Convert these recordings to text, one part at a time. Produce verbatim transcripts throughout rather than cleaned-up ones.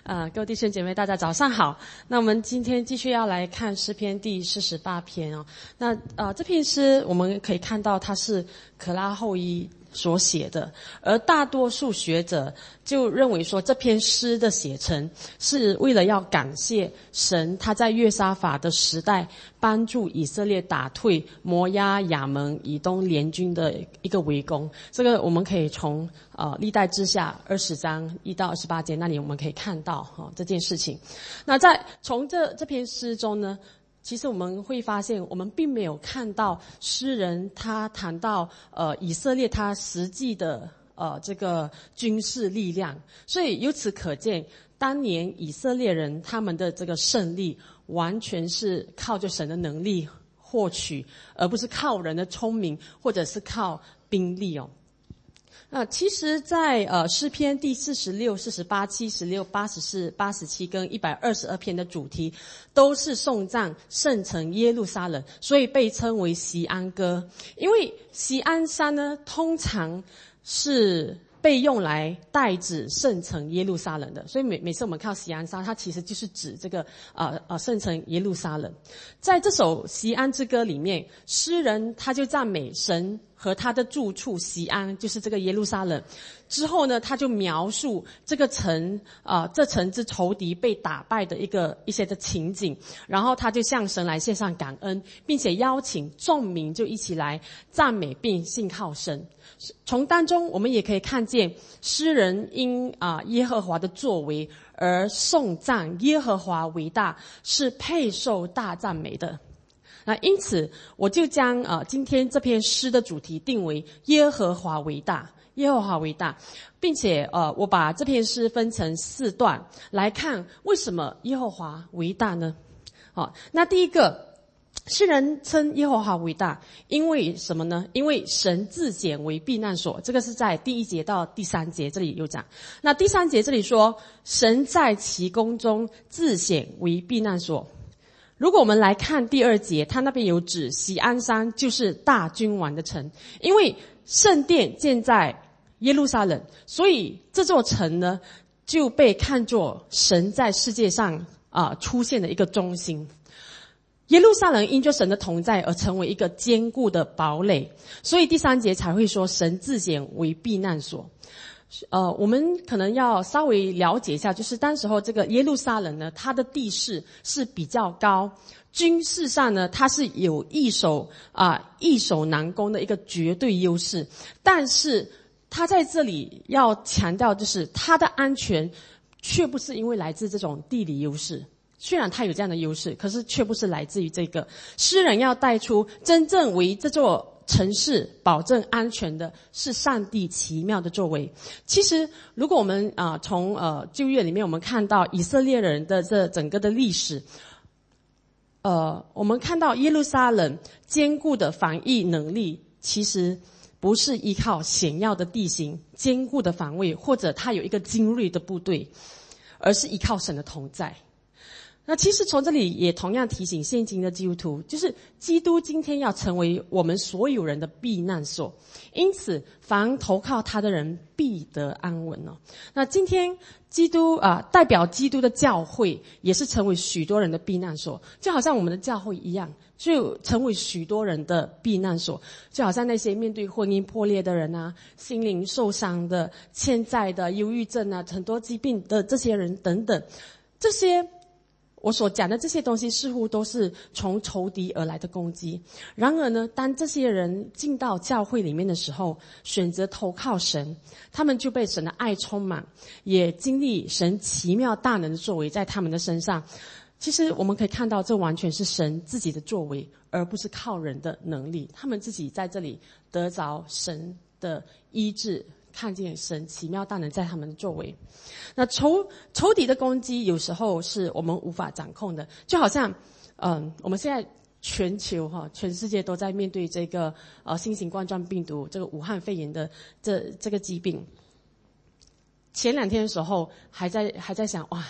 呃，各位弟兄姐妹，大家早上好。那我们今天继续要来看诗篇第四十八篇哦。那呃，这篇诗我们可以看到它是可拉后裔所写的，而大多数学者就认为说这篇诗的写成是为了要感谢神，他在约沙法的时代帮助以色列打退摩押、亚门、以东联军的一个围攻。这个我们可以从呃历代志下二十章一到二十八节那里我们可以看到哈、哦、这件事情。那在从这这篇诗中呢，其实我们会发现，我们并没有看到诗人他谈到呃以色列他实际的呃这个军事力量，所以由此可见，当年以色列人他们的这个胜利，完全是靠着神的能力获取，而不是靠人的聪明或者是靠兵力哦。那其实在呃诗篇第四十六、四十八、七十六、八十四、八十七跟一百二十二篇的主题都是颂赞圣城耶路撒冷，所以被称为锡安歌。因为锡安山呢，通常是被用来代指圣城耶路撒冷的，所以每每次我们看到锡安山，它其实就是指这个呃呃圣城耶路撒冷。在这首锡安之歌里面，诗人他就赞美神和他的住处锡安，就是这个耶路撒冷。之后呢，他就描述这个城啊、呃，这城之仇敌被打败的一个一些的情景，然后他就向神来献上感恩，并且邀请众民就一起来赞美并信靠神。从当中我们也可以看见诗人因啊、呃、耶和华的作为而颂赞耶和华为大，是配受大赞美的。那因此我就将呃今天这篇诗的主题定为耶和华为大，耶和华为大，并且呃我把这篇诗分成四段来看为什么耶和华为大呢？好，那第一个，诗人称耶和华为大，因为什么呢？因为神自显为避难所，这个是在第一节到第三节这里有讲。那第三节这里说，神在其宫中自显为避难所。如果我们来看第二节，他那边有指锡安山就是大君王的城，因为圣殿建在耶路撒冷，所以这座城呢就被看作神在世界上啊、呃、出现的一个中心。耶路撒冷因着神的同在而成为一个坚固的堡垒，所以第三节才会说神自显为避难所。呃，我们可能要稍微了解一下，就是当时候这个耶路撒冷呢，它的地势是比较高，军事上呢，它是有易守啊、呃、易守难攻的一个绝对优势。但是它在这里要强调，就是它的安全却不是因为来自这种地理优势。虽然它有这样的优势，可是却不是来自于这个。诗人要带出真正为这座城市保证安全的是上帝奇妙的作为。其实如果我们啊、呃、从呃旧约里面我们看到以色列人的这整个的历史，呃我们看到耶路撒冷坚固的防御能力其实不是依靠险要的地形、坚固的防卫，或者它有一个精锐的部队，而是依靠神的同在。那其实从这里也同样提醒现今的基督徒，就是基督今天要成为我们所有人的避难所，因此凡投靠他的人必得安稳哦。那今天基督啊、呃，代表基督的教会也是成为许多人的避难所，就好像我们的教会一样，就成为许多人的避难所。就好像那些面对婚姻破裂的人啊，心灵受伤的、欠债的、忧郁症啊、很多疾病的这些人等等，这些我所讲的这些东西似乎都是从仇敌而来的攻击。然而呢，当这些人进到教会里面的时候，选择投靠神，他们就被神的爱充满，也经历神奇妙大能的作为在他们的身上。其实我们可以看到，这完全是神自己的作为，而不是靠人的能力。他们自己在这里得着神的医治，看见神奇妙大能在他们的作为。那仇仇敌的攻击有时候是我们无法掌控的，就好像嗯我们现在全球哈全世界都在面对这个呃新型冠状病毒这个武汉肺炎的这这个疾病。前两天的时候还在还在想，哇，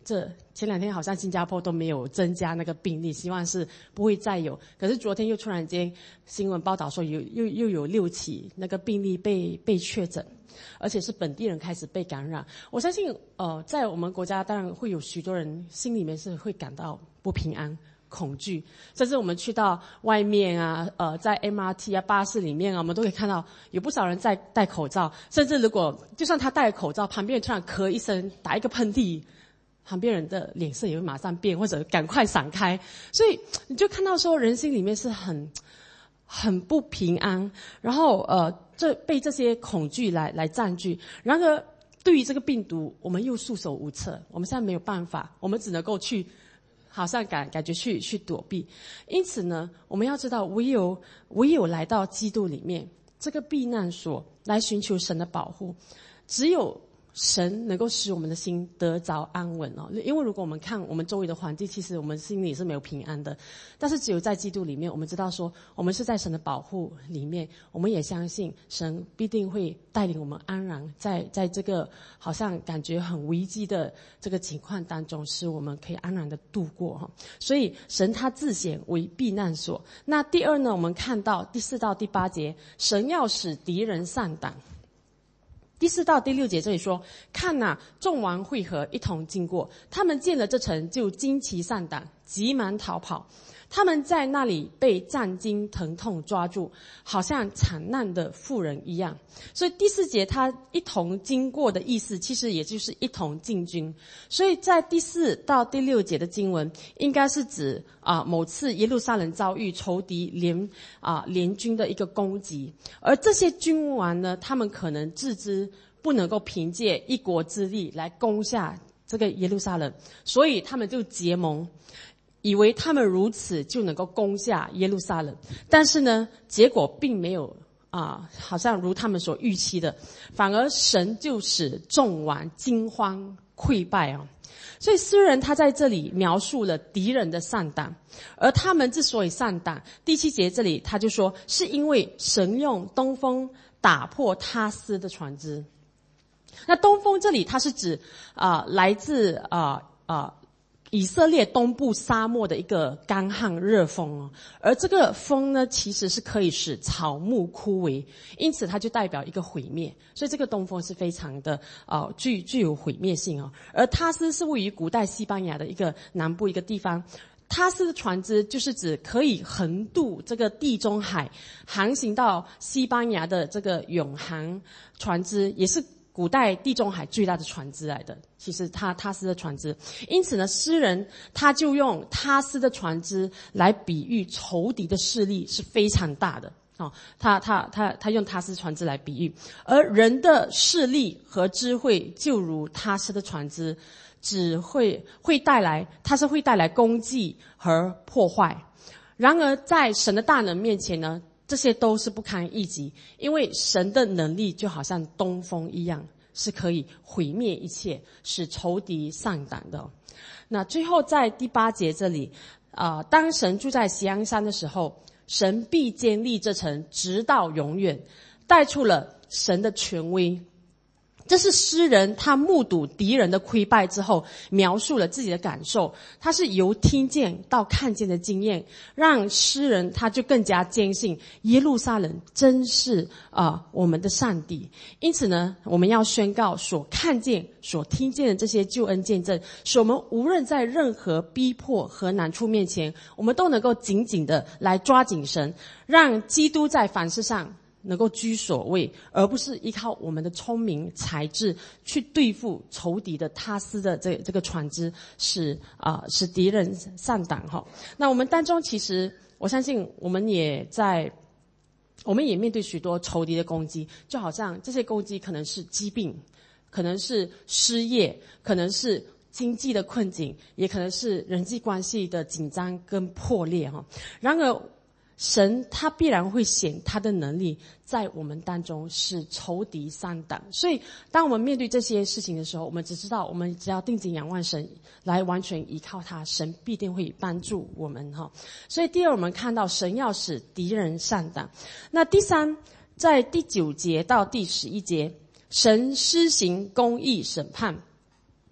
这前两天好像新加坡都没有增加那个病例，希望是不会再有。可是昨天又突然间新闻报道说有又又有六起那个病例被被确诊，而且是本地人开始被感染。我相信呃在我们国家当然会有许多人心里面是会感到不平安恐惧，甚至我们去到外面啊，呃，在 M R T 啊、巴士里面啊，我们都可以看到有不少人在戴口罩。甚至如果就算他戴口罩，旁边突然咳一声、打一个喷嚏，旁边人的脸色也会马上变，或者赶快闪开。所以你就看到说，人心里面是很很不平安，然后呃，这被这些恐惧来来占据。然而，对于这个病毒，我们又束手无策，我们现在没有办法，我们只能够去。好像感感觉去去躲避，因此呢，我们要知道，唯有唯有来到基督里面这个避难所，来寻求神的保护，只有神能够使我们的心得着安稳哦。因为如果我们看我们周围的环境，其实我们心里是没有平安的。但是只有在基督里面，我们知道说，我们是在神的保护里面，我们也相信神必定会带领我们安然在在这个好像感觉很危机的这个情况当中，使我们可以安然的度过哈。所以神他自显为避难所。那第二呢，我们看到第四到第八节，神要使敌人散胆。第四到第六节这里说，看哪，众王会合，一同经过，他们见了这城，就惊奇散胆，急忙逃跑。他们在那里被战惊疼痛抓住，好像惨难的妇人一样。所以第四节他一同经过的意思，其实也就是一同进军。所以在第四到第六节的经文，应该是指啊某次耶路撒冷遭遇仇敌联啊联军的一个攻击，而这些君王呢，他们可能自知不能够凭借一国之力来攻下这个耶路撒冷，所以他们就结盟。以为他们如此就能够攻下耶路撒冷，但是呢，结果并没有啊，好像如他们所预期的，反而神就使众王惊慌溃败啊。所以诗人他在这里描述了敌人的散胆，而他们之所以散胆，第七节这里他就说，是因为神用东风打破他斯的船只。那东风这里它是指啊、呃、来自啊啊。呃呃以色列东部沙漠的一个干旱热风哦，而这个风呢，其实是可以使草木枯萎，因此它就代表一个毁灭，所以这个东风是非常的呃具具有毁灭性哦。而他斯是位于古代西班牙的一个南部一个地方，他斯的船只就是指可以横渡这个地中海，航行到西班牙的这个永航船只，也是古代地中海最大的船只来的，其实他他斯的船只，因此呢，诗人他就用他斯的船只来比喻仇敌的势力是非常大的。哦，他他他他用他斯船只来比喻，而人的势力和智慧就如他斯的船只，只会会带来，它是会带来攻击和破坏。然而在神的大能面前呢，这些都是不堪一击，因为神的能力就好像东风一样，是可以毁灭一切，使仇敌丧胆的。那最后在第八节这里，啊、呃，当神住在锡安山的时候，神必坚立这城，直到永远，带出了神的权威。这是诗人他目睹敌人的溃败之后描述了自己的感受，他是由听见到看见的经验，让诗人他就更加坚信耶路撒冷真是啊、呃、我们的上帝。因此呢，我们要宣告所看见所听见的这些救恩见证，使我们无论在任何逼迫和难处面前，我们都能够紧紧的来抓紧神，让基督在凡事上能够居首位，而不是依靠我们的聪明才智去对付仇敌的他斯的这这个船只，使啊、呃、使敌人丧胆哈。那我们当中其实我相信我们也在，我们也面对许多仇敌的攻击，就好像这些攻击可能是疾病，可能是失业，可能是经济的困境，也可能是人际关系的紧张跟破裂哈。然而神他必然会显他的能力在我们当中，使仇敌丧胆。所以当我们面对这些事情的时候，我们只知道我们只要定睛仰望神，来完全依靠他，神必定会帮助我们哈。所以第二，我们看到神要使敌人丧胆。那第三，在第九节到第十一节，神施行公义审判。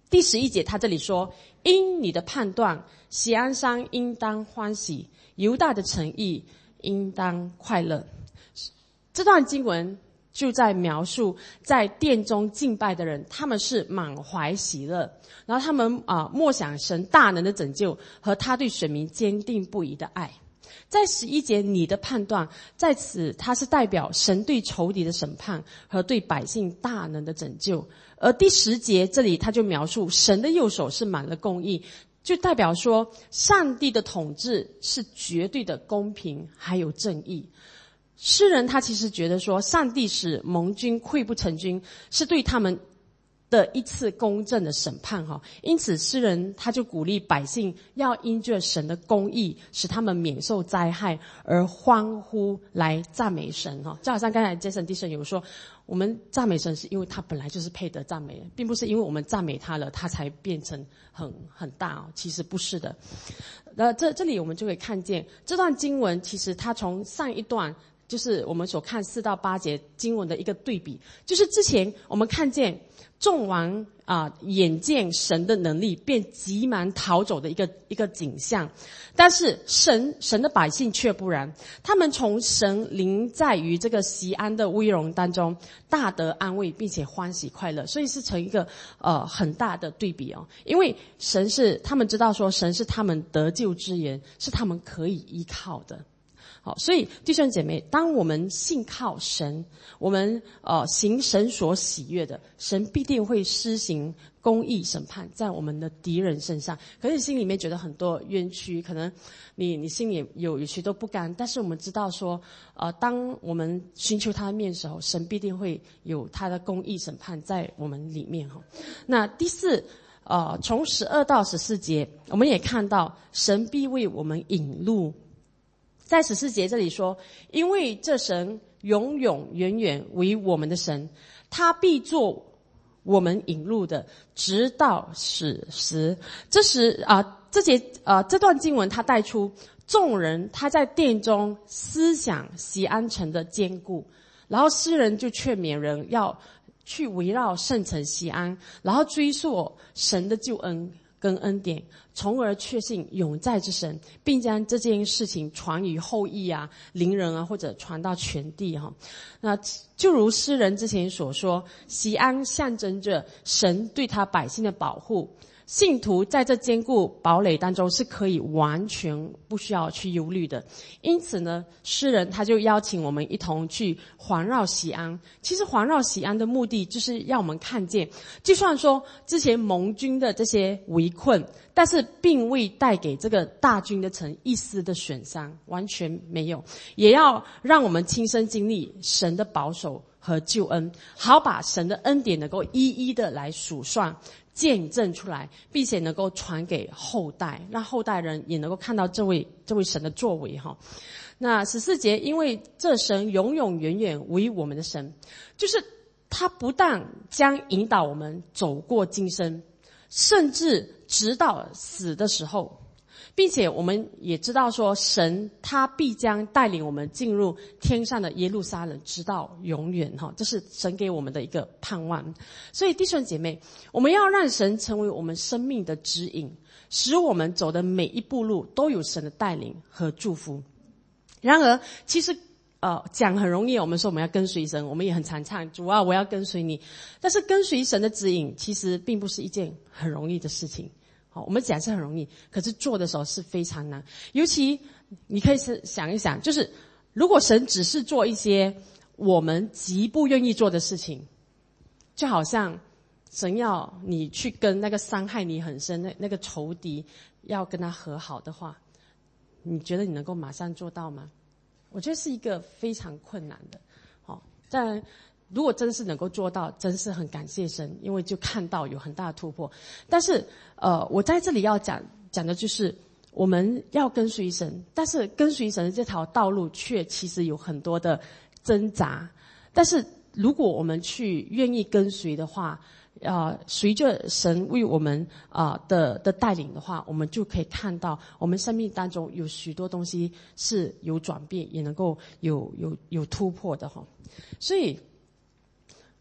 第十一节他这里说，因你的判断，锡安山应当欢喜，犹大的诚意应当快乐。这段经文就在描述在殿中敬拜的人，他们是满怀喜乐，然后他们啊、呃、默想神大能的拯救和他对选民坚定不移的爱。在十一节，你的判断在此，它是代表神对仇敌的审判和对百姓大能的拯救。而第十节这里，他就描述神的右手是满了公义，就代表说上帝的统治是绝对的公平还有正义。诗人他其实觉得说，上帝使盟军溃不成军，是对他们的一次公正的审判哈，因此诗人他就鼓励百姓要因着神的公义，使他们免受灾害而欢呼来赞美神哈。就好像刚才杰森弟兄有说，我们赞美神是因为他本来就是配得赞美的，并不是因为我们赞美他了，他才变成很很大哦，其实不是的。那这这里我们就可以看见这段经文，其实它从上一段。就是我们所看四到八节经文的一个对比，就是之前我们看见众王啊、呃、眼见神的能力便急忙逃走的一个一个景象，但是神神的百姓却不然，他们从神临在于这个锡安的威荣当中大得安慰，并且欢喜快乐，所以是成一个呃很大的对比哦。因为神是他们知道说神是他们得救之源，是他们可以依靠的。好，所以弟兄姐妹，当我们信靠神，我们呃行神所喜悦的，神必定会施行公义审判在我们的敌人身上。可是心里面觉得很多冤屈，可能你你心里有有许多不甘，但是我们知道说，呃，当我们寻求他的面的时候，神必定会有他的公义审判在我们里面哈。那第四。呃，从十二到十四节，我们也看到神必为我们引路。在十四节这里说，因为这神永永远远为我们的神，他必做我们引路的，直到死时。这时啊、呃，这节啊、呃、这段经文他带出众人他在殿中思想锡安城的坚固，然后诗人就劝勉人要去围绕圣城锡安，然后追溯神的救恩跟恩典，从而确信永在之神，并将这件事情传于后裔啊、邻人啊，或者传到全地哈。那就如诗人之前所说，锡安象征着神对他百姓的保护，信徒在这坚固堡垒当中是可以完全不需要去忧虑的。因此呢，诗人他就邀请我们一同去环绕锡安。其实环绕锡安的目的就是让我们看见，就算说之前盟军的这些围困，但是并未带给这个大军的城一丝的损伤，完全没有，也要让我们亲身经历神的保守和救恩，好把神的恩典能够一一的来数算见证出来，并且能够传给后代，让后代人也能够看到这位这位神的作为哈。那十四节，因为这神永永远远为我们的神，就是他不但将引导我们走过今生，甚至直到死的时候，并且我们也知道说，神他必将带领我们进入天上的耶路撒冷，直到永远哈，这是神给我们的一个盼望。所以弟兄姐妹，我们要让神成为我们生命的指引，使我们走的每一步路都有神的带领和祝福。然而，其实呃讲很容易，我们说我们要跟随神，我们也很常唱主啊，我要跟随你。但是跟随神的指引，其实并不是一件很容易的事情。好，我们讲是很容易，可是做的时候是非常难。尤其你可以是想一想，就是如果神只是做一些我们极不愿意做的事情，就好像神要你去跟那个伤害你很深的那个仇敌要跟他和好的话，你觉得你能够马上做到吗？我觉得是一个非常困难的。好，但如果真是能够做到，真是很感谢神，因为就看到有很大的突破。但是呃我在这里要讲讲的就是我们要跟随神，但是跟随神的这条道路却其实有很多的挣扎。但是如果我们去愿意跟随的话，呃随着神为我们啊、呃、的的带领的话，我们就可以看到我们生命当中有许多东西是有转变，也能够有有有突破的哈。所以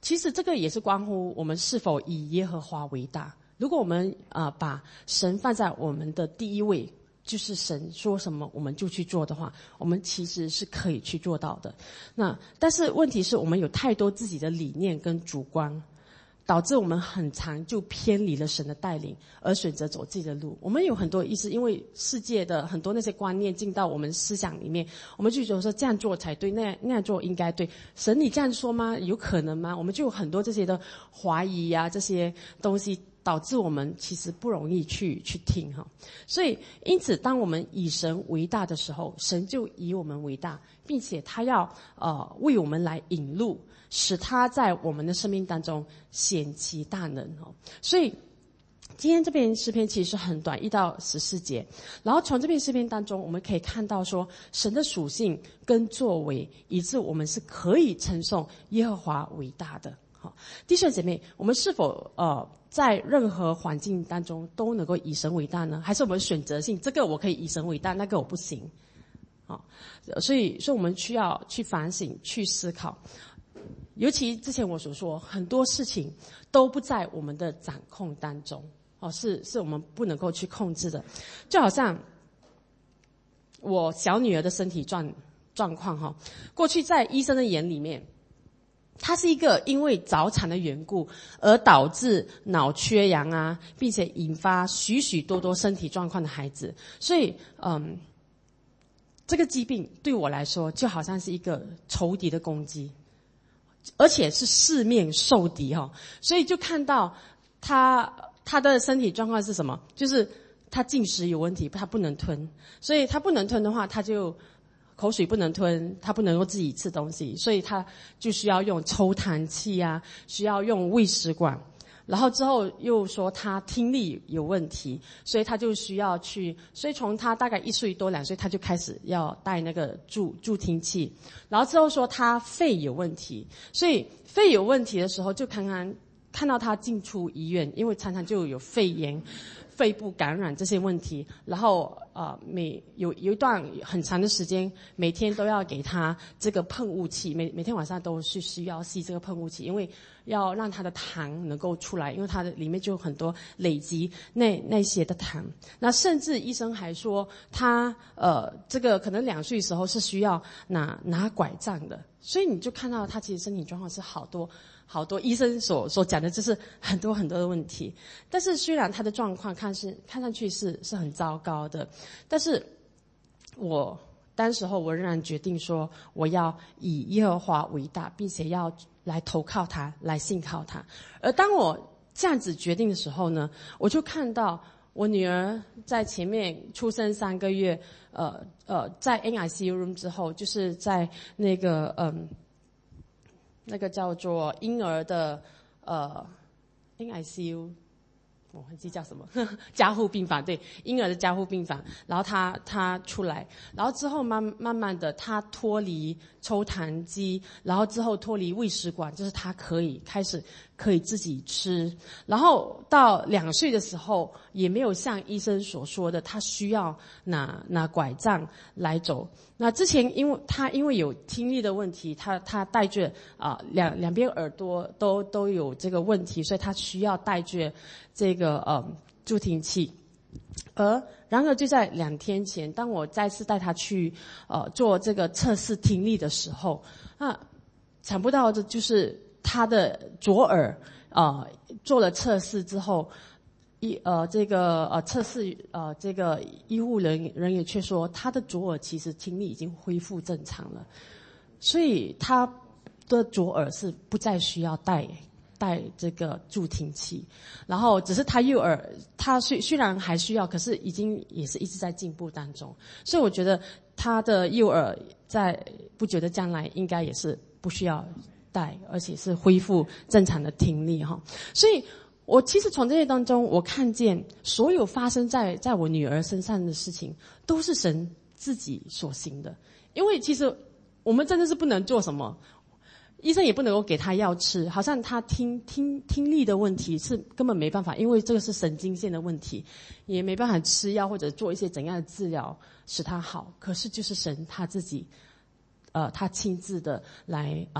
其实这个也是关乎我们是否以耶和华为大。如果我们啊、呃、把神放在我们的第一位，就是神说什么我们就去做的话，我们其实是可以去做到的。那但是问题是我们有太多自己的理念跟主观，导致我们很常就偏离了神的带领，而选择走自己的路。我们有很多意思，因为世界的很多那些观念进到我们思想里面，我们就觉得说这样做才对，那样那样做应该对。神你这样说吗？有可能吗？我们就有很多这些的怀疑啊，这些东西导致我们其实不容易去去听哈。所以因此当我们以神为大的时候，神就以我们为大，并且他要呃为我们来引路，使他在我们的生命当中显其大能哦。所以今天这篇诗篇其实是很短，一到十四节。然后从这篇诗篇当中，我们可以看到说神的属性跟作为，以致我们是可以称颂耶和华为大的。好，弟兄姐妹，我们是否呃在任何环境当中都能够以神为大呢？还是我们选择性，这个我可以以神为大，那个我不行？好，所以所以我们需要去反省，去思考。尤其之前我所说，很多事情都不在我们的掌控当中，哦，是是我们不能够去控制的。就好像我小女儿的身体状状况哈，过去在医生的眼里面，她是一个因为早产的缘故而导致脑缺氧啊，并且引发许许多多身体状况的孩子。所以，嗯，这个疾病对我来说就好像是一个仇敌的攻击。而且是四面受敌哈，所以就看到他他的身体状况是什么？就是他进食有问题，他不能吞，所以他不能吞的话，他就口水不能吞，他不能够自己吃东西，所以他就需要用抽痰器啊，需要用喂食管。然后之后又说他听力有问题，所以他就需要去，所以从他大概一岁多两岁，他就开始要戴那个助助听器。然后之后说他肺有问题，所以肺有问题的时候，就看看看到他进出医院，因为常常就有肺炎、肺部感染这些问题。然后呃，每有有一段很长的时间，每天都要给他这个喷雾器，每每天晚上都是需要吸这个喷雾器，因为要让他的糖能够出来，因为它的里面就有很多累积那那些的糖。那甚至医生还说他呃这个可能两岁的时候是需要拿拿拐杖的。所以你就看到他其实身体状况是好多好多医生所所讲的，就是很多很多的问题。但是虽然他的状况看是看上去是是很糟糕的，但是我当时候我仍然决定说，我要以耶和华为大，并且要来投靠他，来信靠他。而当我这样子决定的时候呢，我就看到我女儿在前面出生三个月，呃呃，在 N I C U room 之后，就是在那个嗯，那个叫做婴儿的呃 N I C U。我忘记叫什么加护病房，对，婴儿的加护病房。然后他他出来，然后之后慢慢慢的他脱离抽痰机，然后之后脱离喂食管，就是他可以开始可以自己吃。然后到两岁的时候，也没有像医生所说的，他需要拿拿拐杖来走。那之前因为他因为有听力的问题，他他戴着啊两两边耳朵都都有这个问题，所以他需要戴着这个呃助听器。而然而就在两天前，当我再次带他去呃做这个测试听力的时候，那想不到的就是他的左耳呃做了测试之后。医呃这个呃测试呃这个医护人人员却说他的左耳其实听力已经恢复正常了，所以他的左耳是不再需要戴戴这个助听器，然后只是他右耳他虽虽然还需要，可是已经也是一直在进步当中，所以我觉得他的右耳在不久的将来应该也是不需要戴，而且是恢复正常的听力哈，所以。我其实从这些当中，我看见所有发生在在我女儿身上的事情，都是神自己所行的。因为其实我们真的是不能做什么，医生也不能够给她药吃，好像她听听听力的问题是根本没办法，因为这个是神经线的问题，也没办法吃药或者做一些怎样的治疗使她好。可是就是神他自己，呃，他亲自的来啊、呃、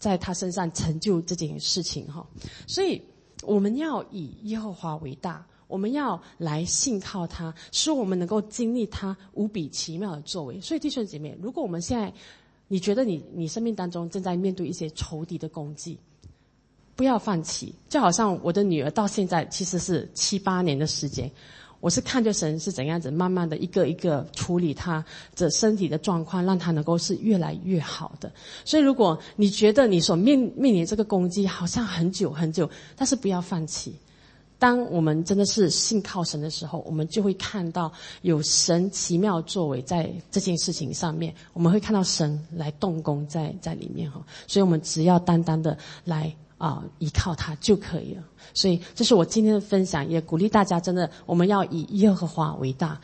在他身上成就这件事情哈。所以我们要以耶和华为大，我们要来信靠他，使我们能够经历他无比奇妙的作为。所以弟兄姐妹，如果我们现在你觉得你你生命当中正在面对一些仇敌的攻击，不要放弃。就好像我的女儿到现在其实是七八年的时间，我是看着神是怎样子慢慢的一个一个处理她的身体的状况，让她能够是越来越好的。所以如果你觉得你所面面临这个攻击好像很久很久，但是不要放弃。当我们真的是信靠神的时候，我们就会看到有神奇妙作为在这件事情上面，我们会看到神来动工在在里面哈。所以我们只要单单的来啊、呃、依靠他就可以了。所以这是我今天的分享，也鼓励大家真的我们要以耶和华为大。